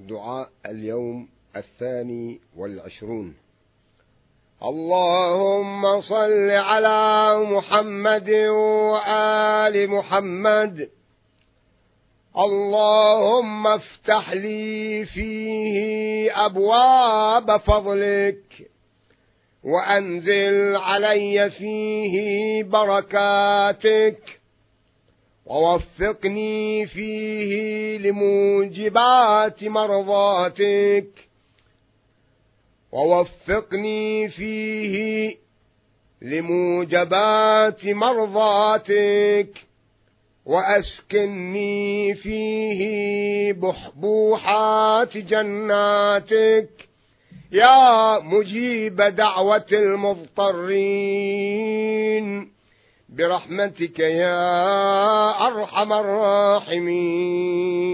دعاء اليوم 22. اللهم صل على محمد وآل محمد. اللهم افتح لي فيه أبواب فضلك، وأنزل علي فيه بركاتك، ووفقني فيه لموجبات مرضاتك، ووفقني فيه لموجبات مرضاتك، وأسكنني فيه بحبوحات جناتك يا مجيب دعوة المضطرين، برحمتك يا أرحم الراحمين.